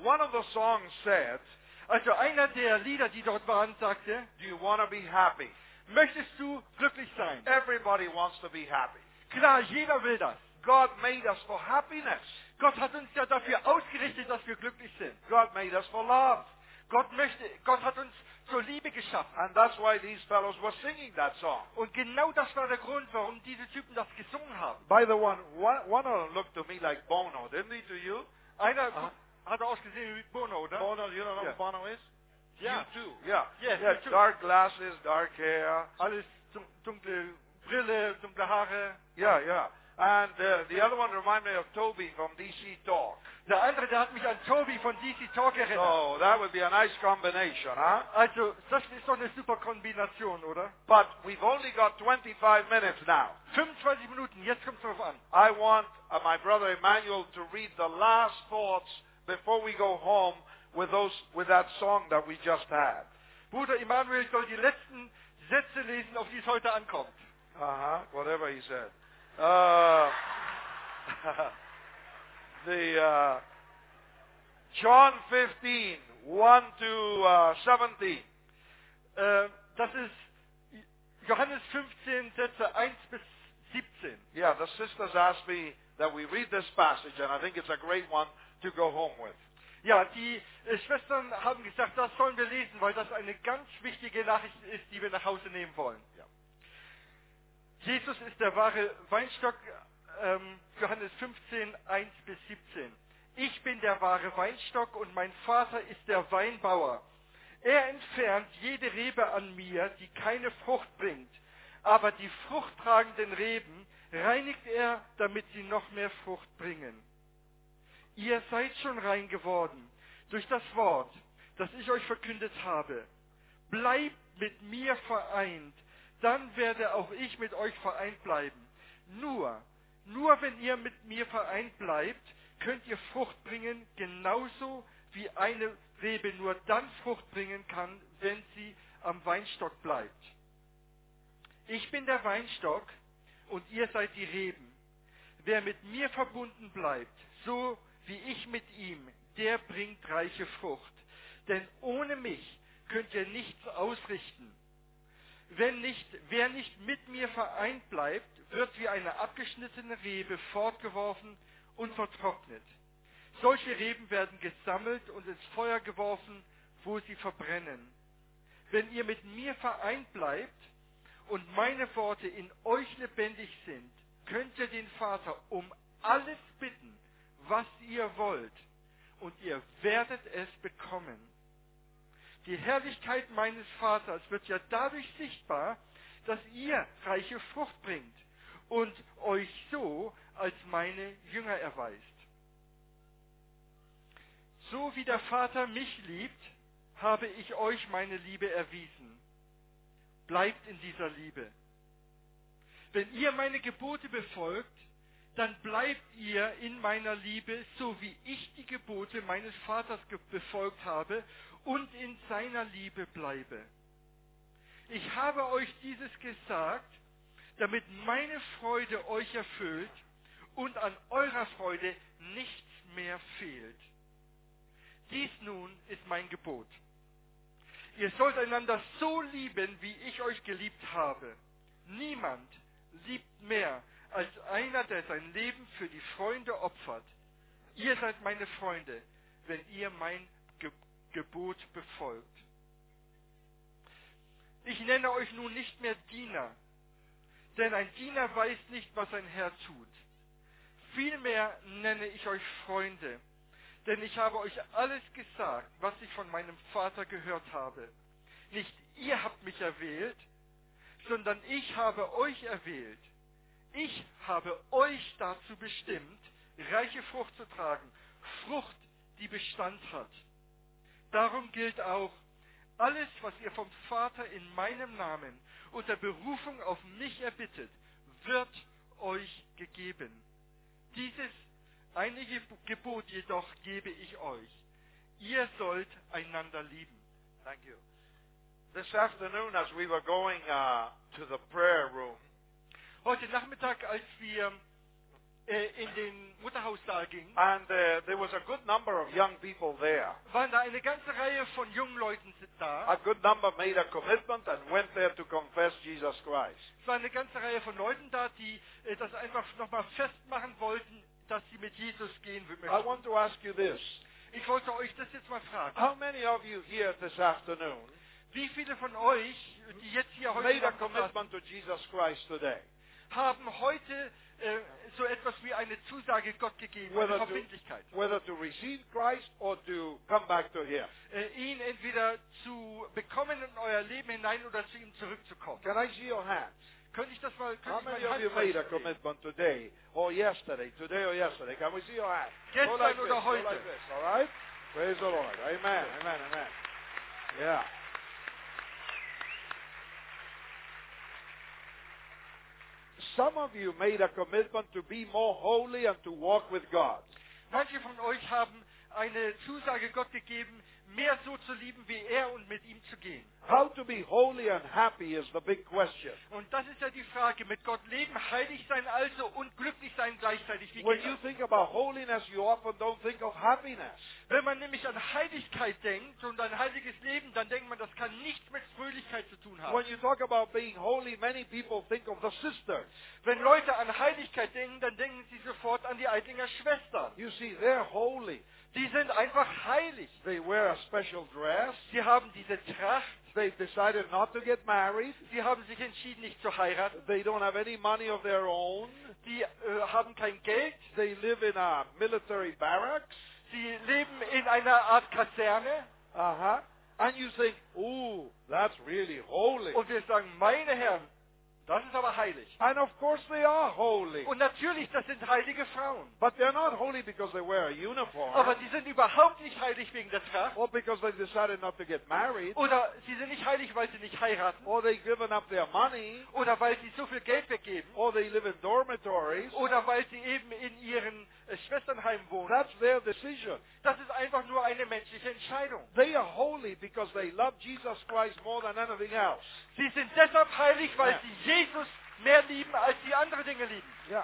One of the songs said, Also einer der Lieder, die dort waren, sagte, do you want to be happy? möchtest du glücklich sein? Everybody wants to be happy. Klar, jeder will das. God made us for happiness. Gott hat uns ja dafür ausgerichtet, dass wir glücklich sind. God made us for love. Gott hat uns zur Liebe geschaffen. And that's why these fellows were singing that song. Und genau das war der Grund, warum diese Typen das gesungen haben. By the one of them looked to me like Bono, didn't he to you? Einer hat ausgesehen wie Bono, oder? Bono, you don't know Yeah. who Bono is? Ja. You too. Yeah. Yes, Yeah, me too. dark glasses, dark hair. Alles dunkle Brille, dunkle Haare. Yeah. And the other one reminded me of Toby from DC Talk. Der andere, der hat mich an Toby von DC Talk erinnert. So that would be a nice combination, huh? Also, das ist doch eine super Kombination, oder? But we've only got 25 minutes now. 25 Minuten, jetzt kommt es drauf an. I want my brother Emmanuel to read the last thoughts before we go home with that song that we just had. Bruder Immanuel soll die letzten Sätze lesen, auf die es heute ankommt. Whatever he said. John 15, 1 to 17. Das ist Johannes 15, Sätze 1 bis 17. Yeah, the sisters asked me that we read this passage, and I think it's a great one to go home with. Ja, die Schwestern haben gesagt, das sollen wir lesen, weil das eine ganz wichtige Nachricht ist, die wir nach Hause nehmen wollen. Ja. Jesus ist der wahre Weinstock, Johannes 15, 1 bis 17. Ich bin der wahre Weinstock und mein Vater ist der Weinbauer. Er entfernt jede Rebe an mir, die keine Frucht bringt, aber die fruchttragenden Reben reinigt er, damit sie noch mehr Frucht bringen. Ihr seid schon rein geworden durch das Wort, das ich euch verkündet habe. Bleibt mit mir vereint, dann werde auch ich mit euch vereint bleiben. Nur wenn ihr mit mir vereint bleibt, könnt ihr Frucht bringen, genauso wie eine Rebe nur dann Frucht bringen kann, wenn sie am Weinstock bleibt. Ich bin der Weinstock und ihr seid die Reben. Wer mit mir verbunden bleibt, so wie ich mit ihm, der bringt reiche Frucht. Denn ohne mich könnt ihr nichts ausrichten. Wer nicht mit mir vereint bleibt, wird wie eine abgeschnittene Rebe fortgeworfen und vertrocknet. Solche Reben werden gesammelt und ins Feuer geworfen, wo sie verbrennen. Wenn ihr mit mir vereint bleibt und meine Worte in euch lebendig sind, könnt ihr den Vater um alles bitten, was ihr wollt, und ihr werdet es bekommen. Die Herrlichkeit meines Vaters wird ja dadurch sichtbar, dass ihr reiche Frucht bringt und euch so als meine Jünger erweist. So wie der Vater mich liebt, habe ich euch meine Liebe erwiesen. Bleibt in dieser Liebe. Wenn ihr meine Gebote befolgt, dann bleibt ihr in meiner Liebe, so wie ich die Gebote meines Vaters befolgt habe und in seiner Liebe bleibe. Ich habe euch dieses gesagt, damit meine Freude euch erfüllt und an eurer Freude nichts mehr fehlt. Dies nun ist mein Gebot. Ihr sollt einander so lieben, wie ich euch geliebt habe. Niemand liebt mehr als einer, der sein Leben für die Freunde opfert. Ihr seid meine Freunde, wenn ihr mein Gebot befolgt. Ich nenne euch nun nicht mehr Diener, denn ein Diener weiß nicht, was sein Herr tut. Vielmehr nenne ich euch Freunde, denn ich habe euch alles gesagt, was ich von meinem Vater gehört habe. Nicht ihr habt mich erwählt, sondern ich habe euch erwählt. Ich habe euch dazu bestimmt, reiche Frucht zu tragen, Frucht, die Bestand hat. Darum gilt auch, alles, was ihr vom Vater in meinem Namen unter Berufung auf mich erbittet, wird euch gegeben. Dieses eine Gebot jedoch gebe ich euch. Ihr sollt einander lieben. Thank you. This afternoon, as we were going to the prayer room, Heute Nachmittag, als wir in den Mutterhaussaal ging, and there was a good number of young people there. waren da eine ganze Reihe von jungen Leuten A da. good number made a commitment and went there to confess Jesus Christ. Es war eine ganze Reihe von Leuten da, die das einfach nochmal festmachen wollten, dass sie mit Jesus gehen I möchten. want to ask you this. Ich wollte euch das jetzt mal fragen. How many of you here this afternoon Wie viele von euch, die jetzt hier heute made a Nachmittag commitment to Jesus Christ today? haben heute so etwas wie eine Zusage Gott gegeben, eine Verbindlichkeit, Whether to receive Christ or to come back to Him? ihn entweder zu bekommen in euer Leben hinein oder zu ihm zurückzukommen. Can I see your hands? Könnte ich das mal, How könnte ich many mein of you made a Handzeichen sehen? commitment today or yesterday? Today or yesterday? Can we see your hands? Gestern Go like oder this, heute? Go like this, all right? Praise the Lord. Amen, amen, amen. Yeah. Some of you made a commitment to be more holy and to walk with God. Manche von euch haben eine Zusage Gott gegeben, mehr so zu lieben wie er und mit ihm zu gehen. How to be holy and happy is the big question. Und das ist ja die Frage, mit Gott leben, heilig sein also und glücklich sein gleichzeitig. Wie When geht you das? think about holiness, you often don't think of happiness. Wenn man nämlich an Heiligkeit denkt und ein heiliges Leben, dann denkt man, das kann nichts mit Fröhlichkeit zu tun haben. When you talk about being holy, many people think of the sisters. Wenn Leute an Heiligkeit denken, dann denken sie sofort an die Eitlinger Schwestern. You see, they're holy. Die sind einfach heilig. They wear a special dress. Sie haben diese Tracht. They've decided not to get married. Sie haben sich entschieden, nicht zu heiraten. They don't have any money of their own. Die haben kein Geld. They live in a military barracks. Sie leben in einer Art Kaserne. Uh-huh. And you think, ooh, that's really holy. Und wir sagen, meine Herren, das ist aber heilig. And of course they are holy. Und natürlich, das sind heilige Frauen. But they're not holy because they wear a uniform. Aber die sind überhaupt nicht heilig wegen der Tracht. Or because they decided not to get married. Oder sie sind nicht heilig, weil sie nicht heiraten. Or they've given up their money. Oder weil sie so viel Geld weggeben. Or they live in dormitories. Oder weil sie eben in ihren Schwesternheim wohnen. That's their decision. Das ist einfach nur eine menschliche Entscheidung. They are holy because they love Jesus Christ more than anything else. Sie sind deshalb heilig, weil Ja. sie Jesus mehr lieben, als sie andere Dinge lieben. Yeah.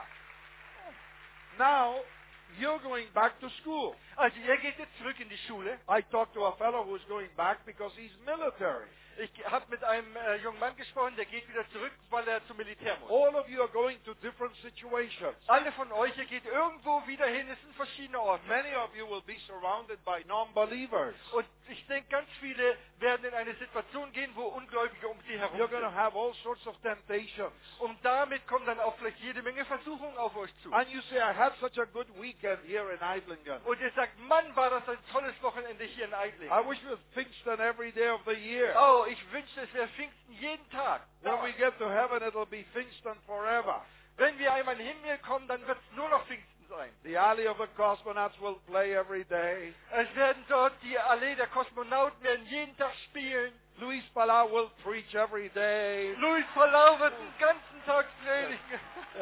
Now, you're going back to school. Also ihr geht jetzt zurück in die Schule. I talked to a fellow who's going back because he's military. Ich habe mit einem jungen Mann gesprochen, der geht wieder zurück, weil er zum Militär muss. All of you are going to different situations. Alle von euch, ihr geht irgendwo wieder hin, es sind verschiedene Orte. Many of you will be surrounded by non-believers. Und ich denke, ganz viele werden in eine Situation gehen, wo Ungläubige um sie herum You're going to sind. have all sorts of temptations. Und damit kommen dann auch vielleicht jede Menge Versuchungen auf euch zu. And you say, I had such a good weekend here in Eiblingen. Und ihr sagt, Mann, war das ein tolles Wochenende hier in Eidlingen. I wish it was Pfingsten every day of the year. Oh, ich wünschte, es wäre Pfingsten jeden Tag. When we get to heaven, it'll be Pfingsten forever. Wenn wir einmal in den Himmel kommen, dann wird es nur noch Pfingsten sein. The Alley of the Cosmonauts will play every day. Es werden dort die Allee der Kosmonauten werden jeden Tag spielen. Luis Palau will preach every day. Luis Palau wird den ganzen Tag predigen.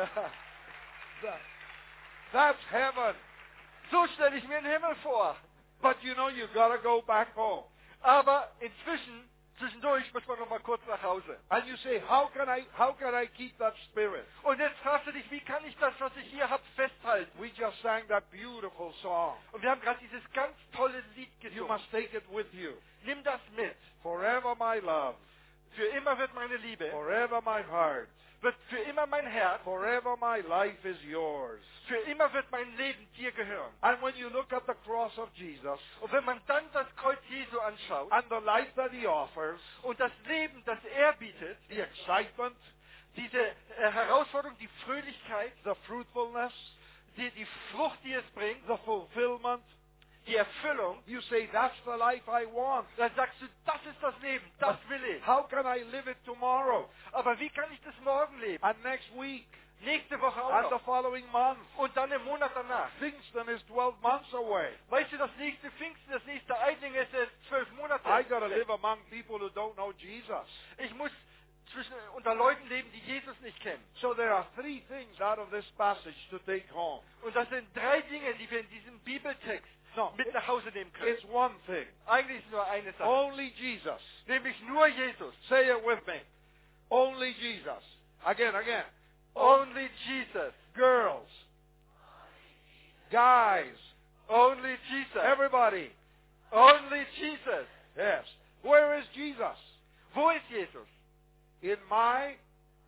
That's heaven. So stelle ich mir den Himmel vor. But you know, you gotta go back home. Aber zwischendurch muss man noch mal kurz nach Hause. And you say, how can I keep that spirit? Und jetzt fragst du dich, wie kann ich das, was ich hier habe, festhalten? We just sang that beautiful song. Und wir haben gerade dieses ganz tolle Lied You gesungen. must take it with you. Nimm das mit. Forever my love. Für immer wird meine Liebe, Forever my heart. wird für immer mein Herz, Forever my life is yours. für immer wird mein Leben dir gehören. And when you look at the cross of Jesus Und wenn man dann das Kreuz Jesu anschaut and the life that he offers, und das Leben, das er bietet, the excitement, diese Herausforderung, die Fröhlichkeit, the fruitfulness, die Frucht, die es bringt, the fulfillment, die Erfüllung, you say, that's the life I want. dann sagst du, das ist das Leben, das will ich. How can I live it tomorrow Aber wie kann ich das morgen leben? and next week Nächste Woche auch and the noch. following month? Und dann im Monat danach. Pfingsten is 12 months away. Weißt du, das nächste Pfingsten, das nächste Eidling ist erst 12 Monate. I got to live among people who don't know Jesus. Ich muss unter Leuten leben, die Jesus nicht kennen. So there are three things out of this passage to take home. Und das sind 3 Dinge, die wir in diesem Bibeltext No, mit nach Hause nehmen können. it's one thing. Eigentlich ist nur eine Sache. Only Jesus. Nämlich nur Jesus. Say it with me. Only Jesus. Again. Only Jesus. Girls, Guys, Only Jesus. everybody. Only Jesus. Yes. Where is Jesus? Wo ist Jesus? In my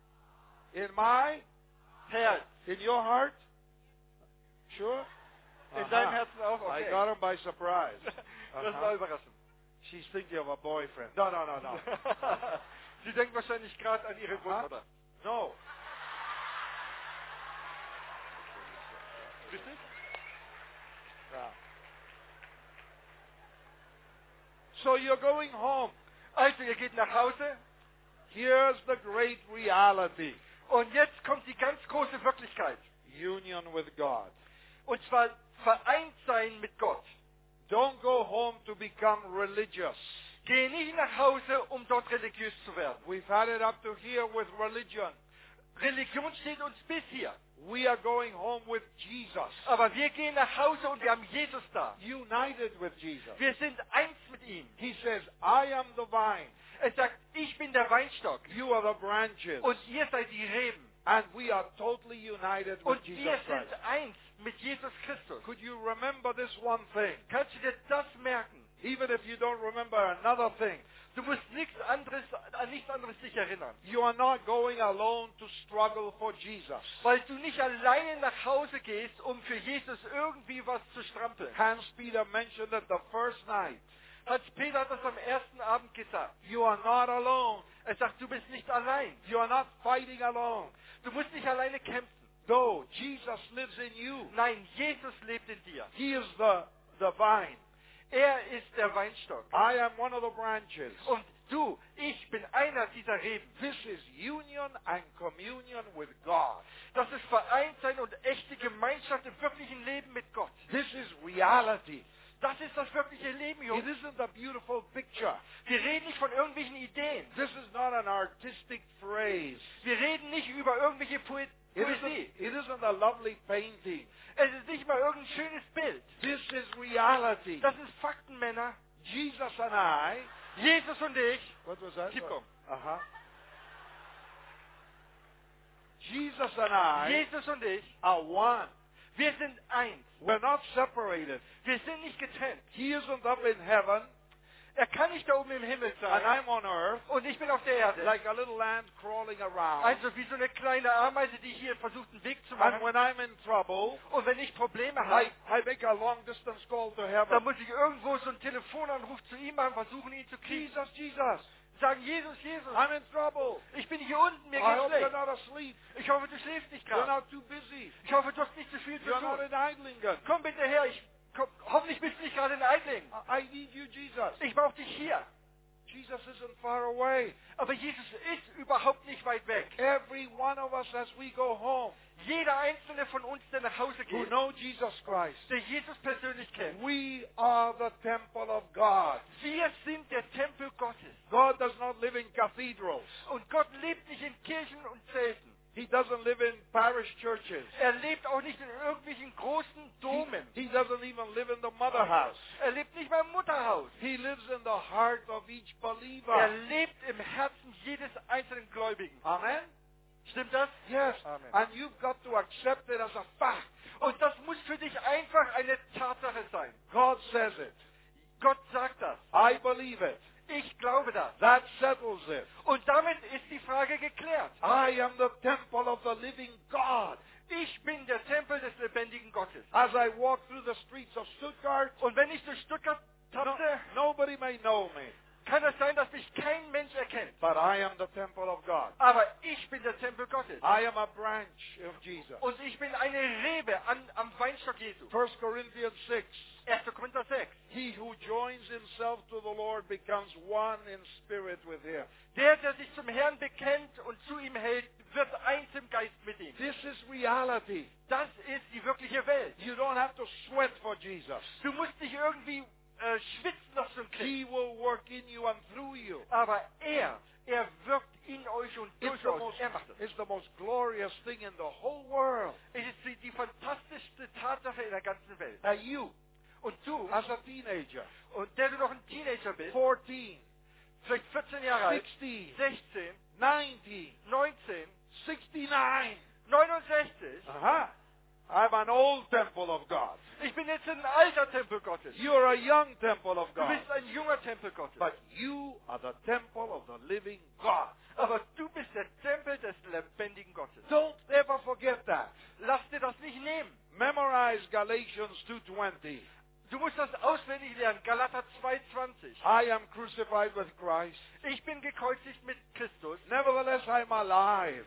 Herz. in your heart? Sure? In Uh-huh. deinem Herzen auch? I Okay. got him by surprise. Das war überraschend. She's thinking of a boyfriend. No. Sie denkt wahrscheinlich gerade an ihre Großmutter. No. Richtig? Yeah. So you're going home. Also, ihr geht nach Hause Here's the great reality. und jetzt kommt die ganz große Wirklichkeit. Union with God. Und zwar vereint sein mit Gott. Don't go home to become religious. Geh nicht nach Hause, um dort religiös zu werden. We've had it up to here with religion. Religion steht uns bis hier. We are going home with Jesus. Aber wir gehen nach Hause und wir haben Jesus da. United with Jesus. Wir sind eins mit ihm. He says, I am the vine. Er sagt, ich bin der Weinstock You are the branches. und ihr seid die Reben. And we are totally united with Und Jesus wir Christ. sind eins mit Jesus Christus. Could you remember this one thing? Kannst du dir das merken? Even if you don't remember another thing. Du musst an nichts anderes dich erinnern. You are not going alone to struggle for Jesus. Weil du nicht alleine nach Hause gehst, um für Jesus irgendwie was zu strampeln. Hans-Peter mentioned it the first night. Hans-Peter hat das am ersten Abend gesagt. You are not alone. Er sagt, du bist nicht allein. You are not fighting alone. Du musst nicht alleine kämpfen. No, Jesus lives in you. Nein, Jesus lebt in dir. He is the vine. Er ist der Weinstock. I am one of the branches. Und du, ich bin einer dieser Reben. This is union and communion with God. Das ist Vereintsein und echte Gemeinschaft im wirklichen Leben mit Gott. This is reality. Das ist das wirkliche Leben, It Jungs. isn't a beautiful picture. Wir reden nicht von irgendwelchen Ideen. This is not an artistic phrase. Wir reden nicht über irgendwelche Poesie. It isn't a lovely painting. Es ist nicht mal irgendein schönes Bild. This is reality. Das ist Fakten, Männer. Jesus and I. Jesus und ich. What was that? Keep going. Uh-huh. Jesus and I Jesus und ich. are one. Wir sind eins. We're not separated. Wir sind nicht getrennt. He isn't up in heaven Er kann nicht da oben im Himmel and sein. I'm on earth Und ich bin auf der Erde. like a little ant crawling around. Also wie so eine kleine Ameise, die hier versucht, einen Weg zu And machen. when I'm in trouble, Und wenn ich Probleme habe, I make a long distance call to dann heaven. muss ich irgendwo so einen Telefonanruf zu ihm machen, versuchen ihn zu kriegen. Jesus, Sagen, Jesus, Jesus, I'm in trouble. ich bin hier unten, mir I geht's hope you're schlecht. not asleep. Ich hoffe, du schläfst nicht You're gerade. not too busy. Ich hoffe, du hast nicht zu viel zu You're not tun. in Eidlingen. Komm bitte her, hoffentlich bist du nicht gerade in Eidlingen. I need you, Jesus. Ich brauche dich hier. Jesus isn't far away. Aber Jesus ist überhaupt nicht weit weg. Every one of us as we go home Jeder einzelne von uns, der nach Hause who geht, know Jesus Christ, der Jesus persönlich kennt. we are the temple of God. Wir sind der Tempel Gottes. God does not live in cathedrals. Und Gott lebt nicht in Kirchen und Zelten. He doesn't live in parish churches. Er lebt auch nicht in irgendwelchen großen Domen. He doesn't even live in the mother house. Er lebt nicht mal im Mutterhaus. He lives in the heart of each Er believer. lebt im Herzen jedes einzelnen Gläubigen. Amen? Stimmt das? Yes. Amen. And you've got to accept it as a fact. Und das muss für dich einfach eine Tatsache sein. God says it. Gott sagt das. I believe it. Ich glaube das. That settles it. Und damit ist die Frage geklärt. I am the temple of the living God. Ich bin der Tempel des lebendigen Gottes. As I walk through the streets of Stuttgart, Und wenn ich durch Stuttgart tapse, nobody may know me, kann es sein, dass mich kein Mensch erkennt. but I am the temple of God. Aber ich bin der Tempel Gottes. I am a branch of Jesus. Und ich bin eine Rebe am Weinstock Jesu. 1 Corinthians 6. 1. Korinther 6. He who joins himself to the Lord becomes one in spirit with him. Der sich zum Herrn bekennt und zu ihm hält, wird eins im Geist mit ihm. This is reality. Das ist die wirkliche Welt. You don't have to sweat for Jesus. Du musst nicht irgendwie schwitzen nach so einem Krieg. He will work in you and through you. Aber er wirkt in euch und durch euch. Er macht es. It's the most glorious thing in the whole world. Es ist die fantastischste Tatsache in der ganzen Welt. That you, Und du, as a teenager, und der du noch ein Teenager bist, 14, vielleicht 14 Jahre alt, 16, 16, 19, 19, 69, 69, uh-huh, I'm an old temple of God. Ich bin jetzt ein alter Tempel Gottes. You're a young temple of Du God. bist ein junger Tempel Gottes. But you are the temple of the living God. Aber du bist der Tempel des lebendigen Gottes. Don't ever forget that. Lass dir das nicht nehmen. Memorize Galatians 2:20. Du musst das auswendig lernen. Galater 2,20. I am crucified with Christ. Ich bin gekreuzigt mit Christus, Nevertheless, I'm alive.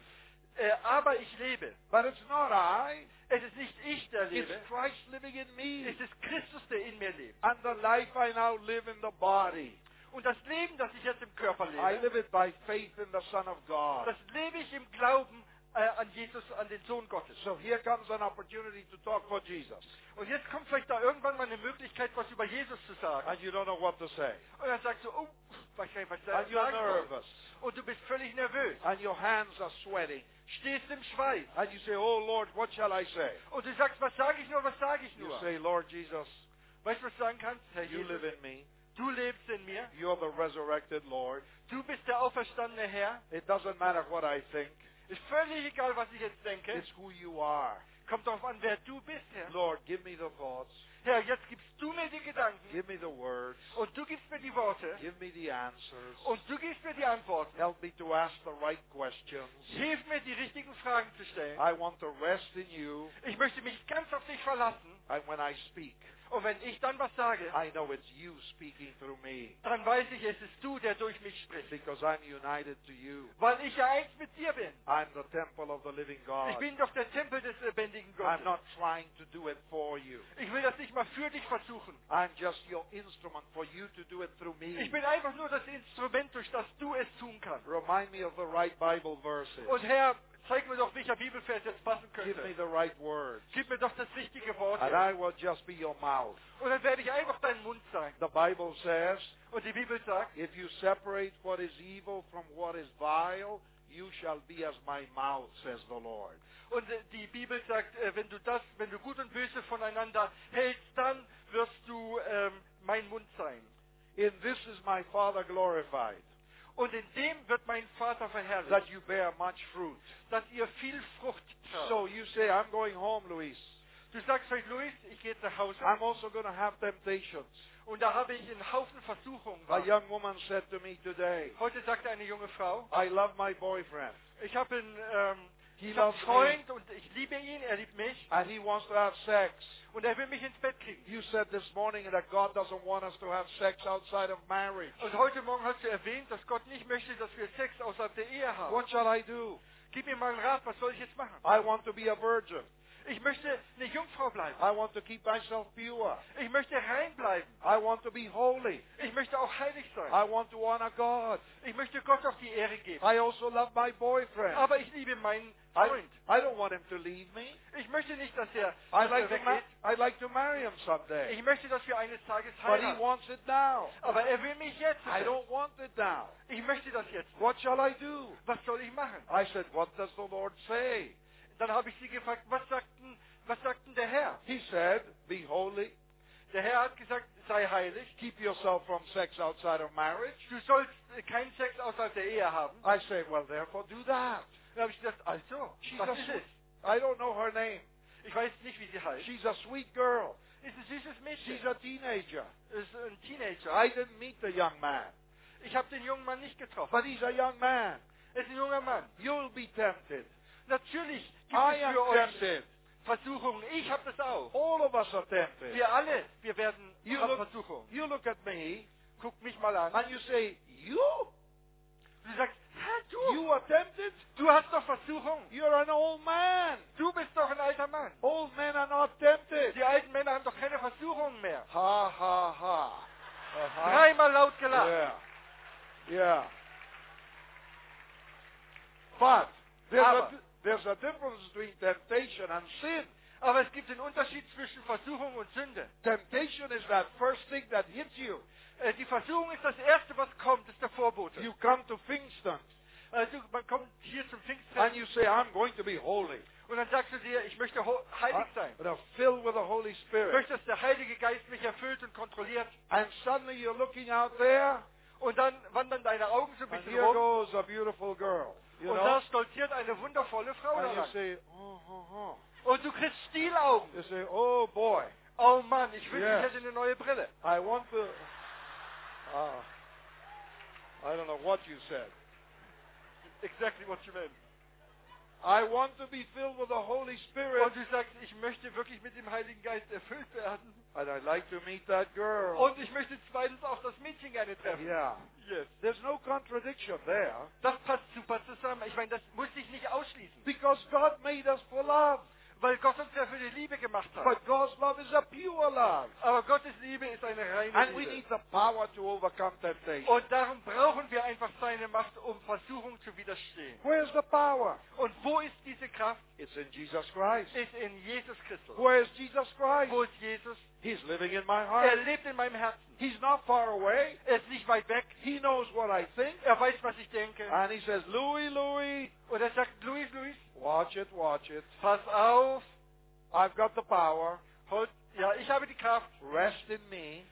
aber ich lebe. But it's not I. Es ist nicht ich, der It's lebe. Christ living in me. Es ist Christus, der in mir lebt. And the life I now live in the body, Und das Leben, das ich jetzt im Körper I lebe, live it by faith in the Son of God. das lebe ich im Glauben an Jesus, an den Sohn Gottes. So here comes an opportunity to talk for Jesus. Und jetzt kommt vielleicht da irgendwann mal eine Möglichkeit, was über Jesus zu sagen. And you don't know what to say. Und dann sagst du, oh, weiß gar nicht, was ich And you're sagen soll. nervous. Und du bist völlig nervös. And your hands are sweating. Stehst im Schweiß. And you say, oh Lord, what shall I say? Und du sagst, was sage ich nur, was sage ich You nur? say, Lord Jesus, Weißt du, was du sagen kannst? Herr you Jesus, live in me. du lebst in mir. You're the resurrected Lord. Du bist der auferstandene Herr. It doesn't matter what I think. Ist völlig egal, was ich jetzt denke. It's who you are. Kommt darauf an, wer du bist, Herr. Lord, give me the thoughts. Herr, jetzt gibst du mir die Gedanken. Give me the words. Und du gibst mir die Worte. Give me the answers. Und du gibst mir die Antworten. Help me to ask the right questions. Hilf mir, die richtigen Fragen zu stellen. I want to rest in you. Ich möchte mich ganz auf dich verlassen. And when I speak, Und wenn ich dann was sage, I know it's you speaking through me. dann weiß ich, es ist du, der durch mich spricht. Because I'm united to you. Weil ich ja eins mit dir bin. I'm the temple of the living Ich God. bin doch der Tempel des lebendigen I'm Gottes. not trying to do it for you. Ich will das nicht mal für dich versuchen. I'm just your instrument for you to do it through me. Ich bin einfach nur das Instrument, durch das du es tun kannst. Remind me of the right Bible verses. Und Herr, zeig mir doch, welcher Bibelvers jetzt passen Give me könnte. the right words. Gib mir doch das richtige Wort. And Herr. I will just be your mouth. Und dann werde ich einfach dein Mund sein. The Bible says, Und die Bibel sagt, if you separate what is evil from what is vile, you shall be as my mouth, says the Lord. und die Bibel sagt, wenn du Gut und Böse voneinander hältst, dann wirst du mein Mund sein. In this is my Father glorified, Und in dem wird mein Vater that verherrlicht, you bear much fruit. dass ihr viel Frucht tragt. So you say, I'm going home, Luis. Du sagst vielleicht, Luis, ich gehe jetzt nach Hause I'm also going to have temptations. und da habe ich einen Haufen Versuchungen. A young woman said to me today, Heute sagte eine junge Frau, I love my boyfriend. ich habe einen, He ich hab loves einen me. Freund und ich liebe ihn, er liebt mich And he wants to have sex. und er will mich ins Bett kriegen. You said this morning that God doesn't want us to have sex outside of marriage. Und heute Morgen hast du erwähnt, dass Gott nicht möchte, dass wir Sex außerhalb der Ehe haben. What shall I do? Gib mir mal einen Rat, was soll ich jetzt machen? I want to be a virgin. Ich möchte eine Jungfrau bleiben. I want to keep myself pure. Ich möchte rein bleiben. I want to be holy. Ich möchte auch heilig sein. I want to honor God. Ich möchte Gott auch die Ehre geben. I also love my boyfriend. Aber ich liebe meinen I Freund. don't want him to leave me. Ich möchte nicht, dass er I'd weggeht. like to marry him someday. Ich möchte, dass wir eines Tages But he heiraten. wants it now. Aber er will mich jetzt. I don't want it now. Ich möchte das jetzt. What shall I do? Was soll ich machen? I said, what does the Lord say? Dann habe ich sie gefragt, was sagt denn der Herr? He said, be holy. Der Herr hat gesagt, sei heilig. Keep yourself from sex outside of marriage. Du sollst keinen Sex außerhalb der Ehe haben. I say, well, therefore do that. Dann habe ich gesagt, also, She's was a ist sweet, es? I don't know her name. Ich weiß nicht, wie sie heißt. She's a sweet girl. Ist ein süßes Mädchen. She's a teenager. Ist ein Teenager. I didn't meet the young man, Ich habe den jungen Mann nicht getroffen. but he's a young man. Er ist ein junger Mann. You'll be tempted. Natürlich gibt I es am für euch tempted. Versuchungen. Ich habe das auch. All of us are tempted. Wir alle, wir werden You haben look, Versuchungen. you look at me Guck mich mal an. and you say, you? Du sagst, Herr, du, You are tempted? du hast doch Versuchungen. You're an old man. Du bist doch ein alter Mann. Old men are not tempted. Die alten Männer haben doch keine Versuchungen mehr. Ha, ha, ha. Uh-huh. Dreimal laut gelacht. Yeah. Yeah. But Aber. there's a difference between temptation and sin. Aber es gibt einen Unterschied zwischen Versuchung und Sünde. Temptation is that first thing that hits you. Die Versuchung ist das Erste, was kommt, ist der Vorbote. You come to Pfingsten Man kommt hier zum and Pfingstfest you say, I'm going to be holy. und dann sagst du dir, ich möchte heilig sein. And I'm filled with the Holy Ich Spirit. möchte, dass der Heilige Geist mich erfüllt und kontrolliert. And suddenly you're looking out there Und dann wandern deine Augen so ein and bisschen here rum goes a beautiful girl. You und know? da stolziert eine wundervolle Frau And you daran. say, oh, oh, oh. Und du kriegst Stielaugen. You say, oh boy, Oh Mann, ich wünschte, Yes. ich hätte eine neue Brille. I want to... I don't know what you said. Exactly what you meant. I want to be filled with the Holy Spirit. Und du sagst, ich möchte wirklich mit dem Heiligen Geist erfüllt werden. And I'd like to meet that girl. Und ich möchte zweitens auch das Mädchen gerne treffen. Yeah. Yes. There's no contradiction there. Das passt super zusammen. Ich meine, das muss ich nicht ausschließen. Because God made us for love. Weil Gott uns ja für die Liebe gemacht hat. But God's love is a pure love. Aber Gottes Liebe ist eine reine And we Liebe. need the power to overcome temptation. Und darum brauchen wir einfach seine Macht, um Versuchung zu widerstehen. Where's the power? Und wo ist diese Kraft? It's in Jesus Christ. Ist in Jesus Christus. Where's Jesus Christ? Wo ist Jesus? He's living in my Er heart. lebt in meinem Herzen. He's not far away. Er ist nicht weit weg. He knows what I think. Er weiß, was ich denke. And he says, Louis, Und er sagt, Luis, watch it, watch it. pass auf. I've got the power. Ja, ich habe die Kraft. Rest in me.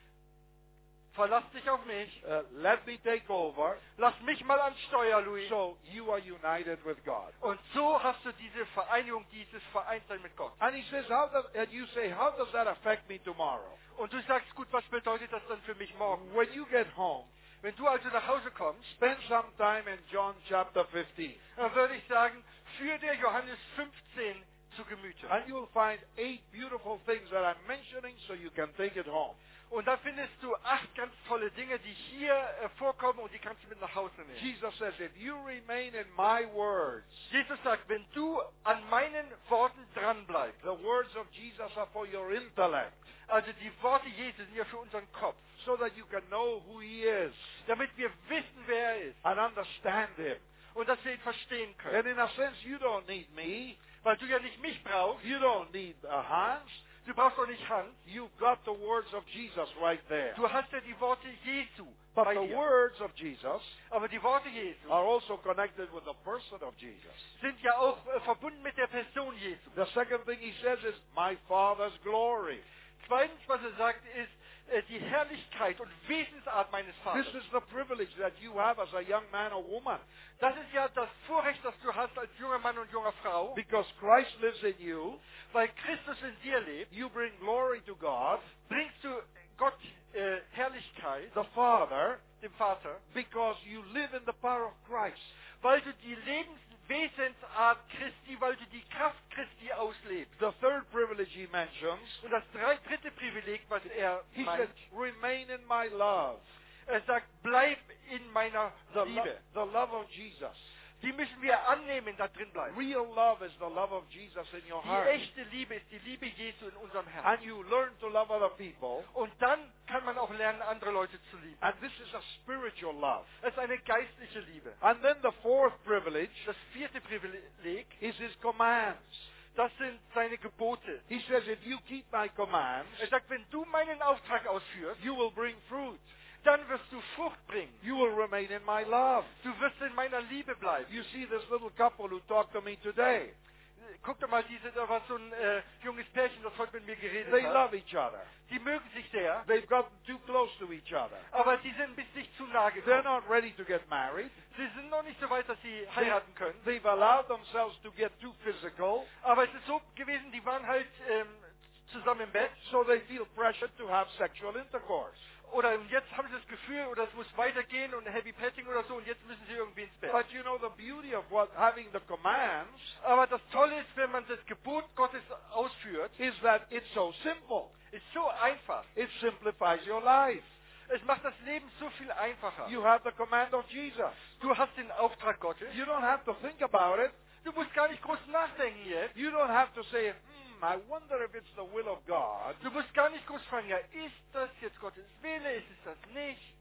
Verlass dich auf mich. Let me take over. Lass mich mal ans Steuer, Louis. So you are united with God. Und so hast du diese Vereinigung, dieses Vereintsein mit Gott. And he says, and you say, how does that affect me tomorrow? Und du sagst, gut, was bedeutet das dann für mich morgen? When you get home, Wenn du also nach Hause kommst, spend some time in John chapter 15. dann würde ich sagen, führ dir Johannes 15 zu Gemüte. And you'll find 8 beautiful things that I'm mentioning so you can take it home. Und da findest du 8 ganz tolle Dinge, die hier vorkommen und die kannst du mit nach Hause nehmen. Jesus says, if you remain in my words, Jesus sagt, wenn du an meinen Worten dranbleibst, the words of Jesus are for your intellect, also die Worte Jesu sind ja für unseren Kopf, so that you can know who he is damit wir wissen, wer er ist and understand him. und dass wir ihn verstehen können. And in a sense, you don't need me. Weil du ja nicht mich brauchst, You don't need Hans. du brauchst auch nicht Hans, You've got the words of Jesus right there. du hast ja die Worte Jesu But bei the dir. words of Jesus Aber die Worte Jesu are also connected with the person of Jesus. sind ja auch verbunden mit der Person Jesu. The second thing he says is, my Father's glory. Zweitens, was er sagt, ist die Herrlichkeit und Wesensart meines This Vaters. is the privilege that you have as a young man or woman. Das ist ja das Vorrecht, das du hast als junger Mann und junger Frau, Because Christ lives in you, weil Christus in dir lebt, you bring glory to God, bringst du Gott Herrlichkeit, the Father, dem Vater, because you live in the power of Christ. weil du die Lebenswesensart Christi, weil du die Kraft Christi auslebst. The third privilege he mentions, Und das dritte Privileg, was er he said, meint, remain in my love. er sagt, bleib in meiner The, Liebe. the love of Jesus. Die müssen wir annehmen, da drin bleiben. Real love is the love of Jesus in your Die heart. echte Liebe ist die Liebe Jesu in unserem Herzen. And you learn to love other people. Und dann kann man auch lernen, andere Leute zu lieben. And this is a spiritual love. Es ist eine geistliche Liebe. And then the fourth privilege Das vierte Privileg, is his commands. das sind seine Gebote. He says, if you keep my commands, Er sagt, wenn du meinen Auftrag ausführst, you will bring fruit. dann wirst du Frucht bringen. You will remain in my love. Du wirst in meiner Liebe bleiben. You see this little couple who talked to me today. Guck doch mal, da war so ein junges Pärchen, das heute mit mir geredet They hat. love each other. Die mögen sich sehr, They've gotten too close to each other. aber sie sind bis nicht zu nahe They're gekommen. not ready to get married. Sie sind noch nicht so weit, dass sie heiraten können. They've allowed themselves to get too physical, Aber es ist so gewesen, die waren halt zusammen im Bett. so they feel pressured to have sexual intercourse. Oder jetzt haben sie das Gefühl, oder es muss weitergehen und Heavy Petting oder so und jetzt müssen sie irgendwie ins Bett. But you know the beauty of what having the commands Aber das Tolle ist, wenn man das Gebot Gottes ausführt, is that it's so simple. ist so einfach. It simplifies your life. Es macht das Leben so viel einfacher. You have the command of Jesus. Du hast den Auftrag Gottes. You don't have to think about it. Du musst gar nicht groß nachdenken jetzt. You don't have to say, I wonder if it's the will of God. Du musst gar nicht groß fragen, ja, ist das jetzt Gottes Wille, ist es das nicht?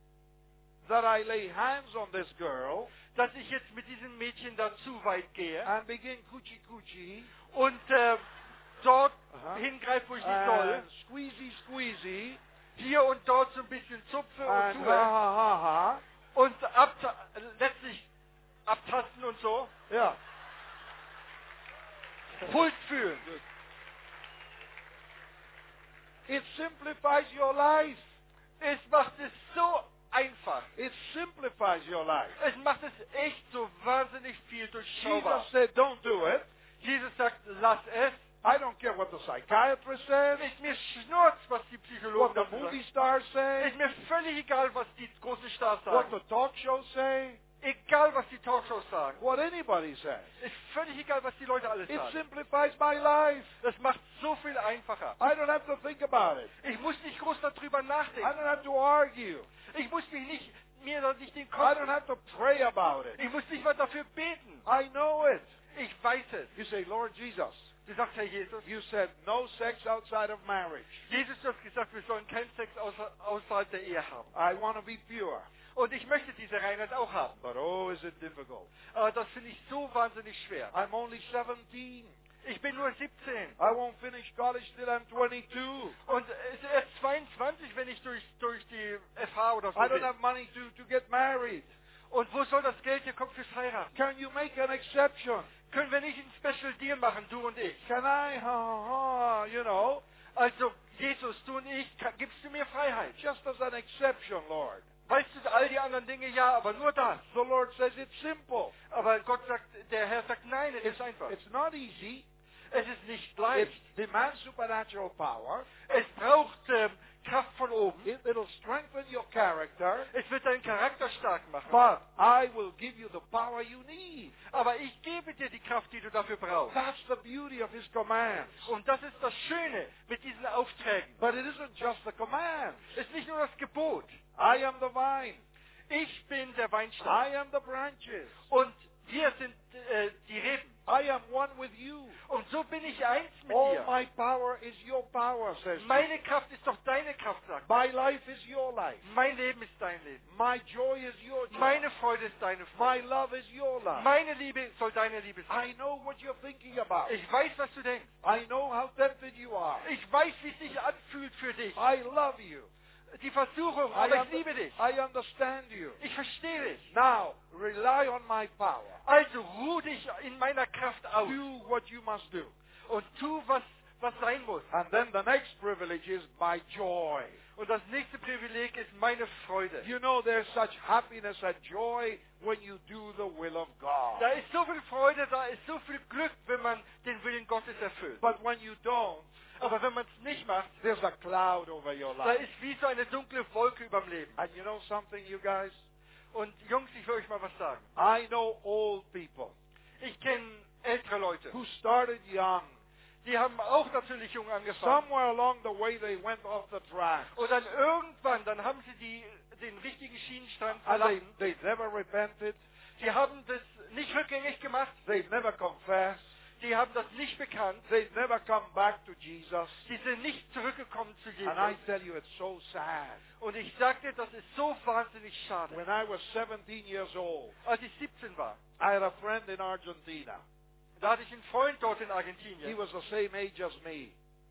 That I lay hands on this girl Dass ich jetzt mit diesem Mädchen da zu weit gehe and begin coochie coochie und dort Aha. hingreife, wo ich nicht soll. and squeezy squeezy Hier und dort so ein bisschen zupfe und and ha tue ha ha ha. und letztlich abtasten und so. Yeah. Puls fühlen. It simplifies your life. Es macht es so einfach. It simplifies your life. Es macht es echt so wahnsinnig viel Jesus durchschaubar. said, don't do it. Jesus sagt, lass es. I don't care what the psychiatrist says, Ist mir schnurz, was die Psychologen what the dazu sagen. movie stars say, Ist mir völlig egal, was die großen Stars what sagen. the talk shows say, Egal, was die Talkshows sagen. what anybody says. Ist völlig egal, was die Leute alles It sagen. simplifies my life. Das macht so viel einfacher. I don't have to think about it. Ich muss nicht groß darüber I nachdenken. don't have to argue. Ich muss mir da nicht den I Kopf... don't have to pray about it. Ich muss nicht mal dafür beten. I know it. Ich weiß es. You say, Lord Jesus, Du sagst, Herr Jesus, you said no sex outside of marriage. Jesus, du hast gesagt, wir sollen keinen Sex außerhalb der Ehe haben. I want to be pure. Und ich möchte diese Reinheit auch haben. But oh, is it difficult. Aber das finde ich so wahnsinnig schwer. I'm only 17. Ich bin nur 17. I won't finish college till I'm 22. Und es ist erst 22, wenn ich durch die FH oder so I don't bin. have money to get married. Und wo soll das Geld hier kommen fürs Heiraten? Can you make an exception? Können wir nicht ein Special Deal machen, du und ich? Can I, you know, Also, Jesus, du und ich, gibst du mir Freiheit? just as an exception, Lord? Weißt du, all die anderen Dinge, ja, aber nur das. The Lord says it's simple. Aber Gott sagt, der Herr sagt, nein, es ist einfach. It's not easy. Es ist nicht It leicht. demands supernatural power. Es braucht Kraft von oben. It'll strengthen your character. Es wird deinen Charakter stark machen. But I will give you the power you need. Aber ich gebe dir die Kraft, die du dafür brauchst. That's the beauty of His commands. Und das ist das Schöne mit diesen Aufträgen. But it isn't just the command. Es ist nicht nur das Gebot. I am the vine. Ich bin der Weinstock. I am the branches. Und wir sind die Reben. I am one with you. Und so bin ich eins mit All dir. my power is your power, says Meine Kraft ist doch deine Kraft, sagt My life is your life. Mein Leben ist dein Leben. My joy is your joy. Meine Freude ist deine My Freude. love is your love. Meine Liebe soll deine Liebe sein. I know what you're thinking about. Ich weiß, was du denkst. I know how tempted you are. Ich weiß, wie es sich anfühlt für dich. I love you. Die Versuchung, I, aber ich liebe dich. I understand you. Ich verstehe dich. Now, rely on my power. Also ruh dich in meiner Kraft aus Do what you must do. und tu, was sein muss. And then the next privilege is my joy. Und das nächste Privileg ist meine Freude. You know, there's such happiness and joy when you do the will of God. Da ist so viel Freude, da ist so viel Glück, wenn man den Willen Gottes erfüllt. But when you don't, Aber wenn man es nicht macht, there's a cloud over your da life. ist wie so eine dunkle Wolke überm Leben. And you know something, you guys? Und Jungs, ich will euch mal was sagen. I know old people Ich kenne ältere Leute. who started young. Die haben auch natürlich jung angefangen. Somewhere along the way, they went off the track. Und dann irgendwann, dann haben sie den richtigen Schienenstand And verlassen. they never repented. Sie haben das nicht rückgängig gemacht. They never confessed. Sie haben das nicht bekannt. They never come back to Jesus. Sie sind nicht zurückgekommen zu And I Jesus. tell you, it's so sad. Und ich sagte, das ist so wahnsinnig schade. When I was 17 years old, Als ich 17 war, I had a friend in Argentina. da hatte ich einen Freund dort in He Argentinien. was the same age as me.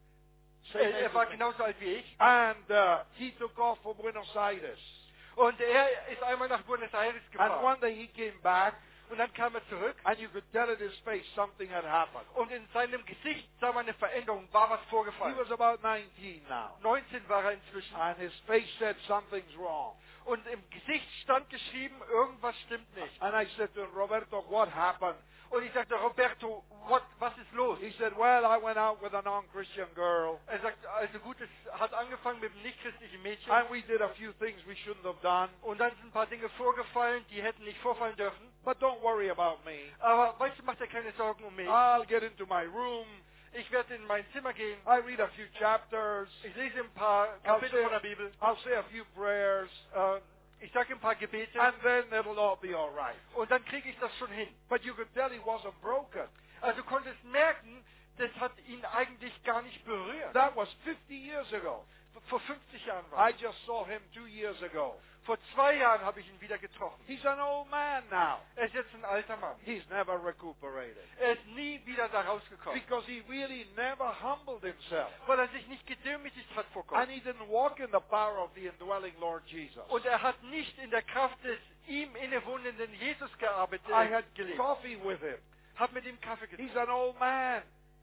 Same age Er war as me. genauso alt wie ich. And he took off for Buenos Aires. Und er ist einmal nach Buenos Aires And gefahren. one day he came back, Und dann kam er zurück. and you could tell in his face something had happened. Und in seinem Gesicht sah man eine Veränderung, war was He vorgefallen. was about 19 now. 19 war er inzwischen. And his face said something's wrong. Und im Gesicht stand geschrieben, irgendwas stimmt nicht. And I said to him, Roberto, what happened? Und ich sagte, Roberto, was ist los? He said, well, I went out with a non-Christian girl. Er sagt, also gut, es hat angefangen mit einem nichtchristlichen Mädchen. And we did a few things we shouldn't have done. Und dann sind ein paar Dinge vorgefallen, die hätten nicht vorfallen dürfen. But don't worry about me. Aber weißt du, mach dir keine Sorgen um mich. I'll get into my room. Ich werde in mein Zimmer gehen. I read a few chapters. Ich lese ein paar Kapitel von der Bibel. I'll say a few prayers. Ich sage ein paar Gebete. And then it'll all be all right. Und dann kriege ich das schon hin. But you could tell he wasn't broken. Also du konntest merken, das hat ihn eigentlich gar nicht berührt. That was 50 years ago. Vor 50 Jahren war I just saw him 2 years ago. Vor 2 Jahren habe ich ihn wieder getroffen. He's an old man now. Er ist jetzt ein alter Mann. He's never recuperated. Er ist nie wieder da rausgekommen. Because he really never humbled himself. Weil er sich nicht gedemütigt hat vor Gott. And he didn't walk in the power of the indwelling Lord Jesus. Und er hat nicht in der Kraft des ihm innewohnenden Jesus gearbeitet, I had gelebt. coffee with him. Hat mit ihm Kaffee getrunken. He's an old man.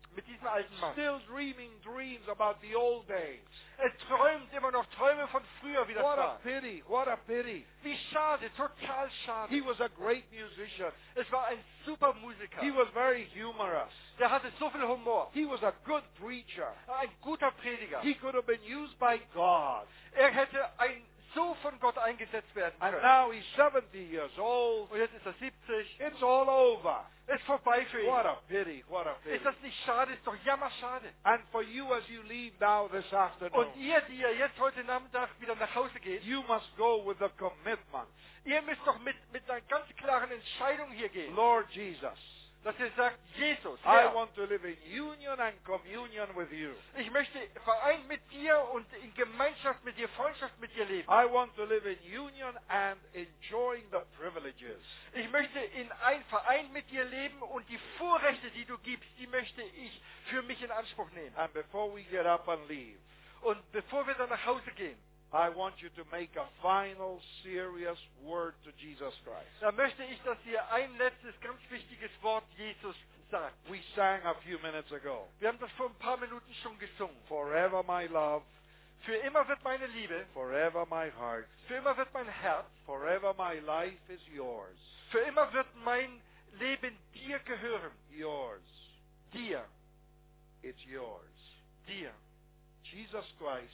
mit diesem alten Mann. still dreaming dreams about the old days. Er träumt immer noch Träume von früher, wie das What a war. pity, what a pity. Wie schade, total schade. He was a great musician. Es war ein super Musiker. He was very humorous. Der hatte so viel Humor. He was a good preacher. Ein guter Prediger. He could have been used by God. Er hätte so von Gott eingesetzt werden And können. now he's 70 years old. Und jetzt ist er 70. It's all over. Ist vorbei für ihn. What a pity, what a pity. Ist das nicht schade? Ist doch jammerschade. And for you as you leave now this afternoon, Und ihr, die ihr jetzt heute Nachmittag wieder nach Hause geht, you must go with the commitment. ihr müsst doch mit einer ganz klaren Entscheidung hier gehen. Lord Jesus, Dass ihr sagt, Jesus, I Herr, want to live in union and communion with you. ich möchte vereint mit dir und in Gemeinschaft mit dir, Freundschaft mit dir leben. I want to live in union and enjoying the privileges. Ich möchte in ein Verein mit dir leben und die Vorrechte, die du gibst, die möchte ich für mich in Anspruch nehmen. And before we get up and leave, Und bevor wir dann nach Hause gehen, I want you to make a final serious word to Jesus Christ. da möchte ich, dass ihr ein letztes ganz wichtiges Wort Jesus sagt. We sang a few minutes ago. Wir haben das vor ein paar Minuten schon gesungen. Forever my love, Für immer wird meine Liebe, forever my heart, für immer wird mein Herz, forever my life is yours. für immer wird mein Leben dir gehören. Yours. Dir, It's yours. dir. Jesus Christ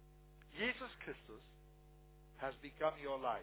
Jesus Christus has become your life.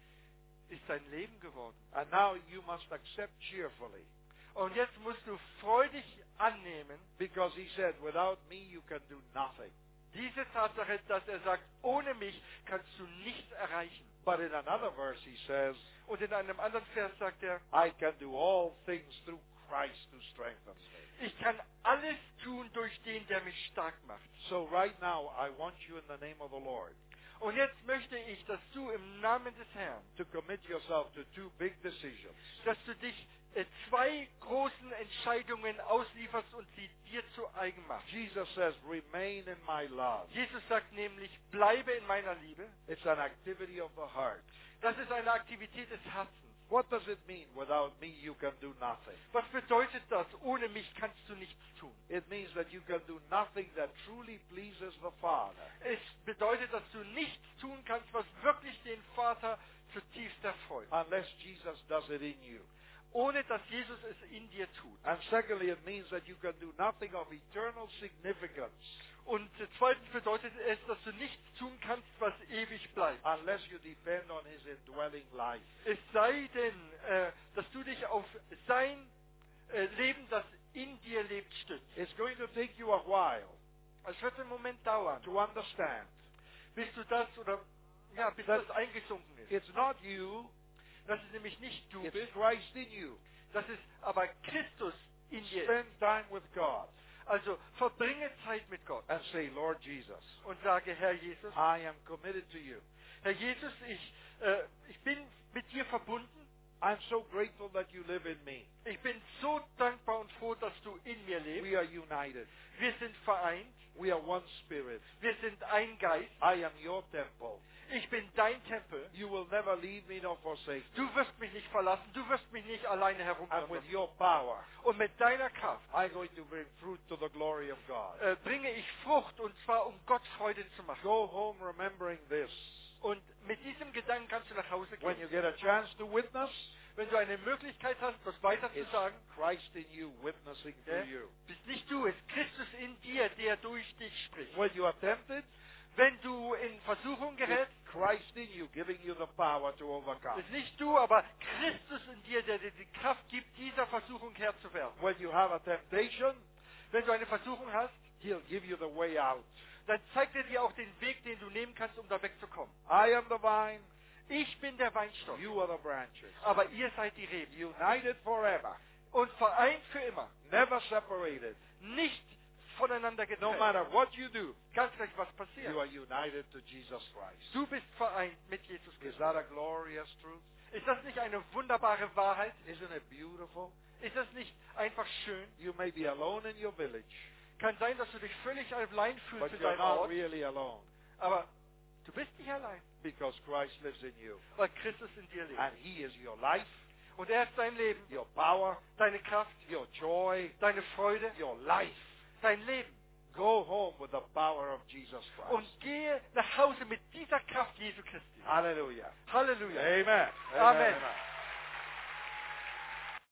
ist dein Leben geworden. And now you must accept cheerfully, Und jetzt musst du freudig annehmen, because he said, without me you can do nothing. diese Tatsache, dass er sagt, ohne mich kannst du nichts erreichen. But in another verse he says, Und in einem anderen Vers sagt er, I can do all things through Christ who strengthens me. ich kann alles tun durch den, der mich stark macht. So right now I want you in the name of the Lord Und jetzt möchte ich, dass du im Namen des Herrn, to commit yourself to two big decisions. dass du dich zwei großen Entscheidungen auslieferst und sie dir zu eigen machst. Jesus says, remain in my love. Jesus sagt nämlich, bleibe in meiner Liebe. It's an activity of the heart. Das ist eine Aktivität des Herzens. What does it mean? Without me you can do nothing. Was bedeutet das? Ohne mich kannst du nichts tun. It means that you can do nothing that truly pleases the Father Es bedeutet, dass du nichts tun kannst, was wirklich den Vater zutiefst erfreut. unless Jesus does it in you. Ohne dass Jesus es in dir tut. And secondly, it means that you can do nothing of eternal significance Und zweitens bedeutet es, dass du nichts tun kannst, was ewig bleibt. unless you depend on His indwelling life. Es sei denn, dass du dich auf sein Leben, das in dir lebt, stützt. It's going to take you a while Es wird einen Moment dauern, to understand. bis du das bis Das- das eingesunken ist. It's not you, Das ist nämlich nicht du it's bist, Christ in you. das ist aber Christus in dir. Spend time with God Also verbringe Zeit mit Gott and say, Lord Jesus, und sage, Herr Jesus, I am committed to you. Herr Jesus, ich bin mit dir verbunden. I'm so grateful that you live in me. Ich bin so dankbar und froh, dass du in mir lebst. We are united. Wir sind vereint. We are one spirit. Wir sind ein Geist. I am your temple. Ich bin dein Tempel. You will never leave me nor forsake me. Du wirst mich nicht verlassen. Du wirst mich nicht alleine And with herumtragen. your power, Und mit deiner Kraft I'm going to bring fruit to the glory of God. bringe ich Frucht, und zwar um Gott Freude zu machen. Go home remembering this. Und mit diesem Gedanken kannst du nach Hause When gehen. you get a chance to witness, Wenn du eine Möglichkeit hast, das weiter zu it's sagen, Christ in you witnessing through you. bist nicht du, es ist Christus in dir, der durch dich spricht. When you are tempted, Wenn du in Versuchung it's gerätst, Christ in you giving you the power to overcome. ist nicht du, aber Christus in dir, der dir die Kraft gibt, dieser Versuchung Herr zu werden. When you have a temptation, Wenn du eine Versuchung hast, He'll give you the way out. dann zeigt er dir auch den Weg, den du nehmen kannst, um da wegzukommen. I am the vine, Ich bin der Weinstock, you are the branches. aber ihr seid die Reben. United forever, Und vereint für immer, never separated. nicht voneinander No getrennt. matter what you do, Ganz gleich, was you passiert. are united to Jesus Christ. Du bist vereint mit Jesus Is Christus. that a glorious truth? Ist das nicht eine wunderbare Wahrheit? Isn't it beautiful? Ist das nicht einfach schön? You may be alone in your village, Kann sein, dass du dich völlig allein fühlst but in you're deinem not Ort, really alone aber du bist nicht allein, because Christ lives in you. weil Christus in dir lebt. And He is your life, Und er ist dein Leben, your power, deine Kraft, your joy, deine Freude, your life. dein Leben. Go home with the power of Jesus Und Christ. gehe nach Hause mit dieser Kraft Jesu Christi. Hallelujah. Halleluja. Amen. Amen. Amen.